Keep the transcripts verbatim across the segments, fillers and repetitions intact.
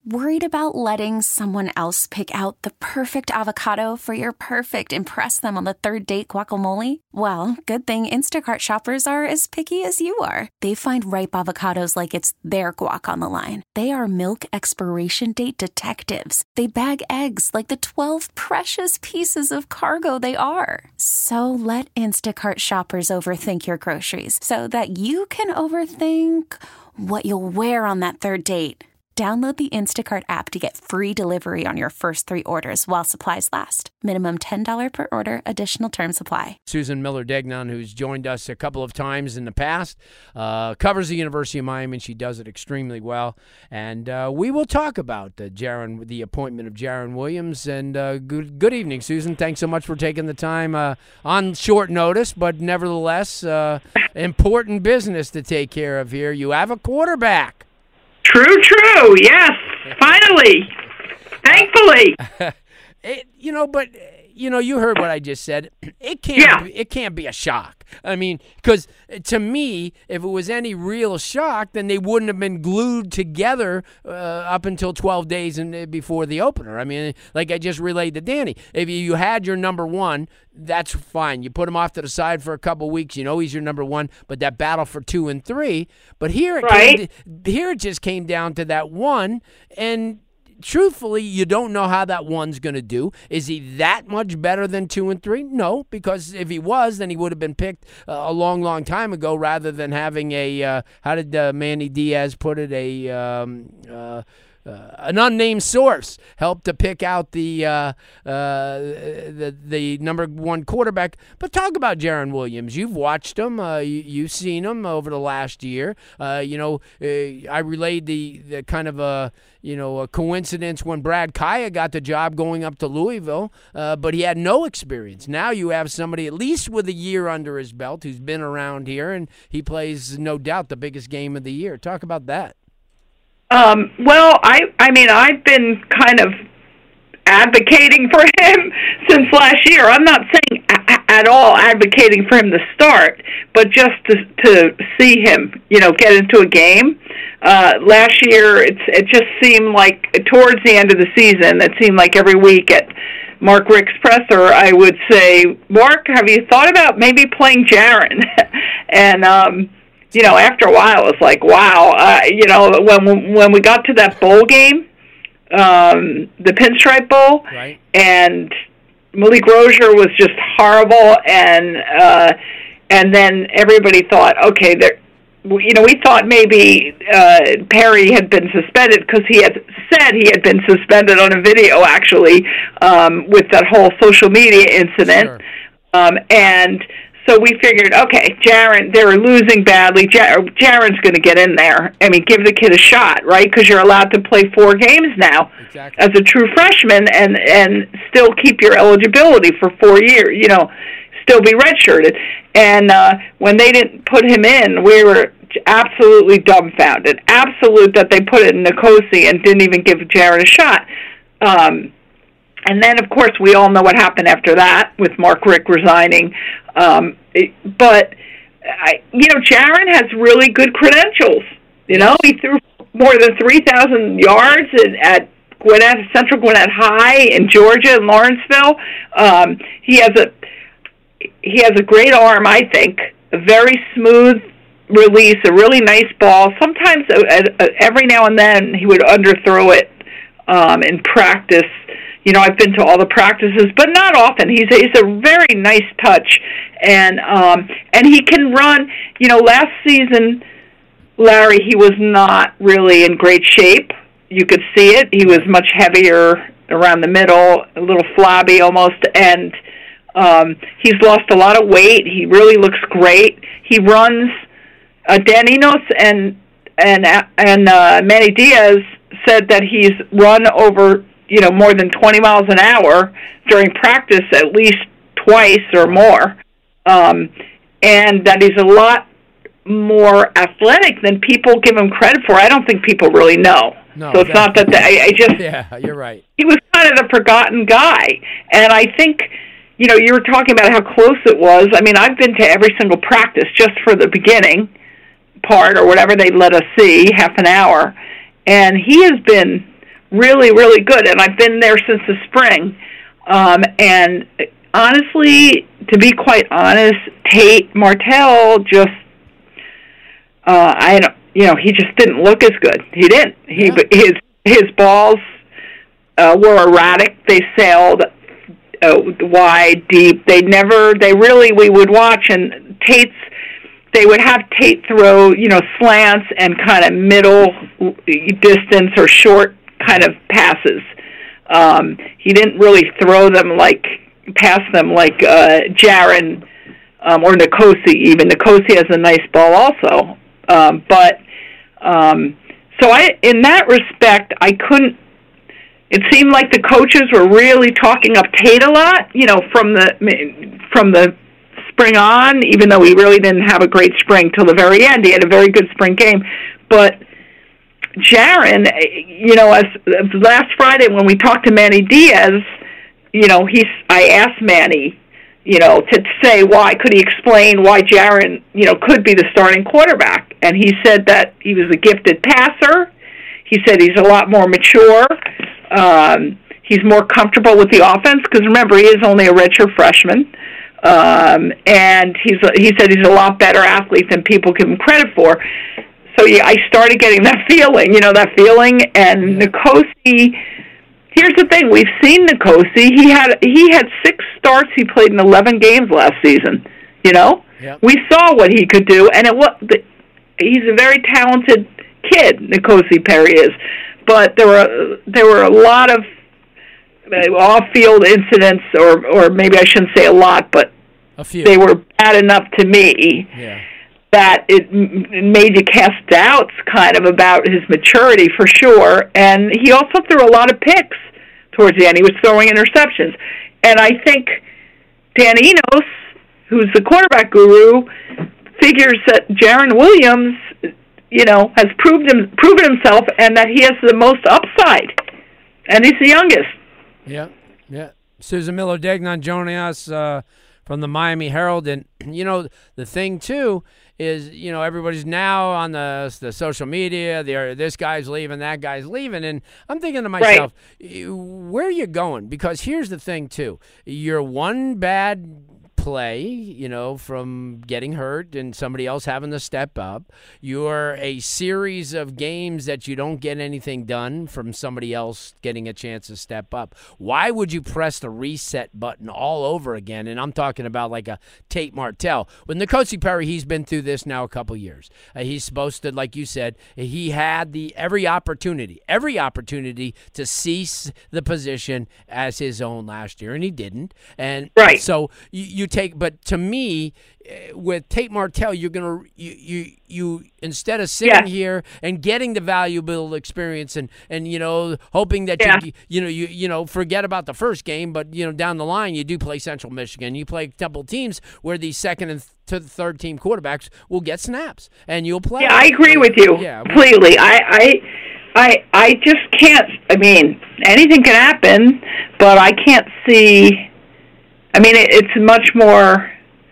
Worried about letting someone else pick out the perfect avocado for your perfect impress them on the third date guacamole? Well, good thing Instacart shoppers are as picky as you are. They find ripe avocados like it's their guac on the line. They are milk expiration date detectives. They bag eggs like the twelve precious pieces of cargo they are. So let Instacart shoppers overthink your groceries so that you can overthink what you'll wear on that third date. Download the Instacart app to get free delivery on your first three orders while supplies last. Minimum ten dollars per order. Additional terms apply. Susan Miller-Degnan, who's joined us a couple of times in the past, uh, covers the University of Miami, and she does it extremely well. And uh, we will talk about uh, Jarren, the appointment of Jarren Williams. And uh, good, good evening, Susan. Thanks so much for taking the time uh, on short notice, but nevertheless, uh, important business to take care of here. You have a quarterback. True, true. Yes, finally. Thankfully. it, you know, but you know, you heard what I just said. It can't. Yeah. Be, it can't be a shock. I mean, because to me, if it was any real shock, then they wouldn't have been glued together uh, up until twelve days in, before the opener. I mean, like I just relayed to Danny, if you had your number one, that's fine. You put him off to the side for a couple weeks. You know he's your number one, but that battle for two and three. But here, it right. came to, here it just came down to that one, and truthfully, you don't know how that one's going to do. Is he that much better than two and three? No, because if he was, then he would have been picked uh, a long, long time ago rather than having a, uh, how did uh, Manny Diaz put it, a um, uh, uh, an unnamed source helped to pick out the, uh, uh, the the number one quarterback. But talk about Jarren Williams. You've watched him. Uh, you, you've seen him over the last year. Uh, you know, uh, I relayed the, the kind of a, you know, a coincidence when Brad Kaya got the job going up to Louisville, uh, but he had no experience. Now you have somebody at least with a year under his belt who's been around here, and he plays, no doubt, the biggest game of the year. Talk about that. Um, well, I, I mean, I've been kind of advocating for him since last year. I'm not saying a- at all advocating for him to start, but just to, to see him, you know, get into a game. Uh, last year, it's, it just seemed like towards the end of the season, it seemed like every week at Mark Richt's presser, I would say, Mark, have you thought about maybe playing Jarren? and, um, you know, after a while, it's like, wow, uh, you know, when when we got to that bowl game, um, the Pinstripe Bowl, right. and Malik Rozier was just horrible, and uh, and then everybody thought, okay, there, you know, we thought maybe uh, Perry had been suspended because he had said he had been suspended on a video, actually, um, with that whole social media incident, sure. um, and. So we figured, okay, Jarren, they were losing badly. Jar- Jarren's going to get in there. I mean, give the kid a shot, right? Because you're allowed to play four games now exactly. as a true freshman and, and still keep your eligibility for four years, you know, still be redshirted. And uh, when they didn't put him in, we were absolutely dumbfounded. Absolute that they put it in Nkosi and didn't even give Jarren a shot. Um And then, of course, we all know what happened after that with Mark Richt resigning. Um, it, but, I, you know, Jarren has really good credentials. You know, he threw more than three thousand yards at, at Gwinnett, Central Gwinnett High in Georgia and Lawrenceville. Um, he has a he has a great arm, I think, a very smooth release, a really nice ball. Sometimes, uh, uh, every now and then, he would underthrow it um, in practice. You know, I've been to all the practices, but not often. He's a, he's a very nice touch, and um, and he can run. You know, last season, Larry, he was not really in great shape. You could see it. He was much heavier around the middle, a little flabby almost, and um, he's lost a lot of weight. He really looks great. He runs. Uh, Dan Enos and and and uh, Manny Diaz said that he's run over, you know, more than twenty miles an hour during practice at least twice or more, um, and that he's a lot more athletic than people give him credit for. I don't think people really know. No, so it's not that they, I, I just... Yeah, you're right. He was kind of the forgotten guy, and I think, you know, you were talking about how close it was. I mean, I've been to every single practice just for the beginning part or whatever they let us see, half an hour, and he has been really, really good. And I've been there since the spring. Um, and honestly, to be quite honest, Tate Martell just, uh, I don't, you know, he just didn't look as good. He didn't. He yeah. his his balls uh, were erratic. They sailed uh, wide, deep. They never. They really. We would watch, and Tate's. They would have Tate throw, you know, slants and kind of middle distance or short kind of passes. Um, he didn't really throw them like, pass them like uh, Jaron um, or Nkosi even. Nkosi has a nice ball also. Um, but, um, so I, in that respect, I couldn't, it seemed like the coaches were really talking up Tate a lot, you know, from the, from the spring on, even though he really didn't have a great spring till the very end. He had a very good spring game. But Jaron, you know, as last Friday when we talked to Manny Diaz, you know, he's, I asked Manny, you know, to say why, could he explain why Jaron, you know, could be the starting quarterback. And he said that he was a gifted passer. He said he's a lot more mature. Um, he's more comfortable with the offense because, remember, he is only a redshirt freshman. Um, and he's he said he's a lot better athlete than people give him credit for. So yeah, I started getting that feeling, you know, that feeling. And Nkosi, here's the thing: we've seen Nkosi. He had he had six starts. He played in eleven games last season. You know, yep. We saw what he could do, and it was he's a very talented kid. Nkosi Perry is, but there were there were a lot of off-field incidents, or or maybe I shouldn't say a lot, but a few. They were bad enough to me. Yeah. That it made you cast doubts kind of about his maturity for sure. And he also threw a lot of picks towards the end. He was throwing interceptions. And I think Dan Enos, who's the quarterback guru, figures that Jaron Williams, you know, has proved him, proven himself and that he has the most upside. And he's the youngest. Yeah, yeah. Susan Miller-Degnan joining us uh, from the Miami Herald. And, you know, the thing, too, is, you know, everybody's now on the the social media. They're, this guy's leaving, that guy's leaving. And I'm thinking to myself, right. Where are you going? Because here's the thing, too. You're one bad play, you know, from getting hurt and somebody else having to step up. You're a series of games that you don't get anything done from somebody else getting a chance to step up. Why would you press the reset button all over again? And I'm talking about like a Tate Martell. With Nkosi Perry, he's been through this now a couple years. Uh, he's supposed to, like you said, he had the every opportunity, every opportunity to cease the position as his own last year, and he didn't. And right. so you, you take, but to me, with Tate Martell, you're gonna you you, you instead of sitting yeah. here and getting the valuable experience and, and you know hoping that yeah. you you know you you know forget about the first game, but you know down the line you do play Central Michigan, you play a couple teams where the second and to the third team quarterbacks will get snaps and you'll play. Yeah, I agree with you yeah. completely. I I I I just can't. I mean, anything can happen, but I can't see. I mean, it, it's much more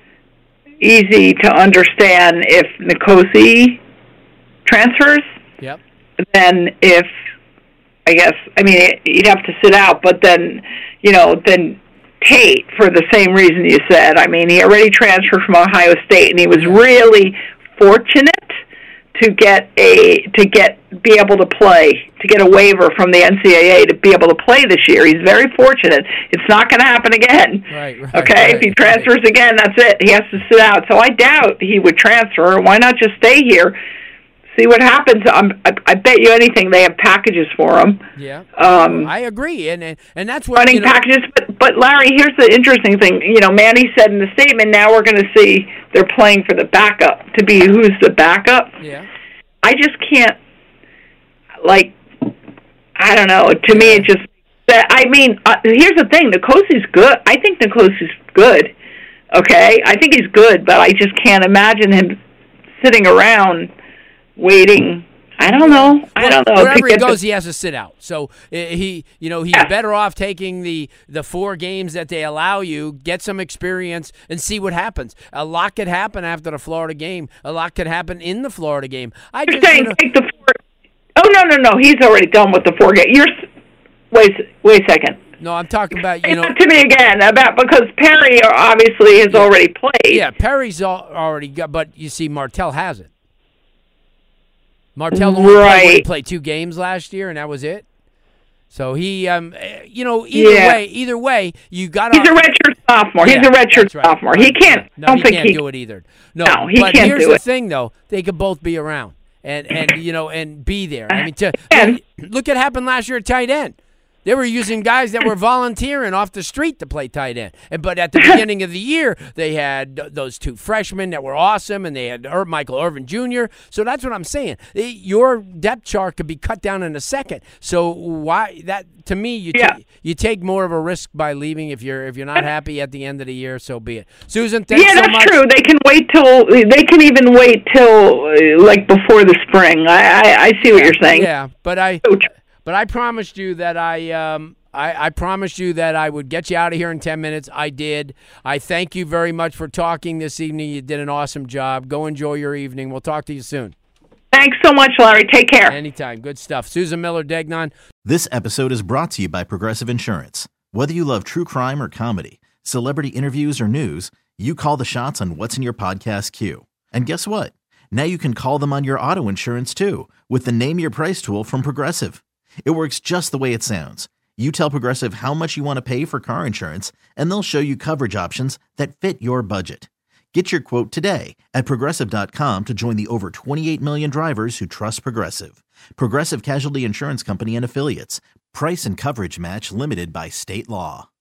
easy to understand if Nkosi transfers yep. than if, I guess, I mean, it, you'd have to sit out, but then, you know, then Tate, for the same reason you said. I mean, he already transferred from Ohio State, and he was really fortunate to get a to get be able to play, to get a waiver from the N C double A to be able to play this year. He's very fortunate. It's not going to happen again. Right, right, okay, right, if he transfers right. again, that's it. He has to sit out. So I doubt he would transfer. Why not just stay here? See what happens. I'm, I, I bet you anything they have packages for him. Yeah, um, I agree, and and, and that's what running you know, packages. But but Larry, here's the interesting thing. You know, Manny said in the statement, now we're going to see they're playing for the backup to be who's the backup. Yeah. I just can't, like, I don't know. To me, it just, I mean, uh, here's the thing. Nkosi's good. I think Nkosi's good, okay? I think he's good, but I just can't imagine him sitting around waiting. I don't know. I don't know. Wherever he goes, the, he has to sit out. So uh, he, you know, he's yeah. better off taking the the four games that they allow you, get some experience, and see what happens. A lot could happen after the Florida game. A lot could happen in the Florida game. I You're just saying you know, take the four. Oh no, no, no. He's already done with the four games. You're Wait, wait a second. No, I'm talking about, you know. To me again about because Perry obviously has yeah, already played. Yeah, Perry's all, already got, but you see, Martell hasn't. Martell only right. played, only played two games last year, and that was it. So he, um, you know, either yeah. way, either way, you got to. He's a redshirt sophomore. Yeah, He's a redshirt right. sophomore. He can't. No, don't he think can't he do it either. No, no he but can't here's do the it. thing, though, they could both be around and and you know and be there. I mean, to, and, look at what happened last year at tight end. They were using guys that were volunteering off the street to play tight end. And, but at the beginning of the year, they had those two freshmen that were awesome, and they had Ir- Michael Irvin Junior So that's what I'm saying. They, your depth chart could be cut down in a second. So why that to me, you yeah. t- you take more of a risk by leaving if you're if you're not happy at the end of the year. So be it. Susan, thanks yeah, so that's much. true. They can wait till they can even wait till uh, like before the spring. I I, I see what yeah, you're saying. Yeah, but I. So But I promised you that I, um, I I promised you that I would get you out of here in ten minutes. I did. I thank you very much for talking this evening. You did an awesome job. Go enjoy your evening. We'll talk to you soon. Thanks so much, Larry. Take care. Anytime. Good stuff. Susan Miller-Degnan. This episode is brought to you by Progressive Insurance. Whether you love true crime or comedy, celebrity interviews or news, you call the shots on what's in your podcast queue. And guess what? Now you can call them on your auto insurance too with the Name Your Price tool from Progressive. It works just the way it sounds. You tell Progressive how much you want to pay for car insurance, and they'll show you coverage options that fit your budget. Get your quote today at Progressive dot com to join the over twenty-eight million drivers who trust Progressive. Progressive Casualty Insurance Company and Affiliates. Price and coverage match limited by state law.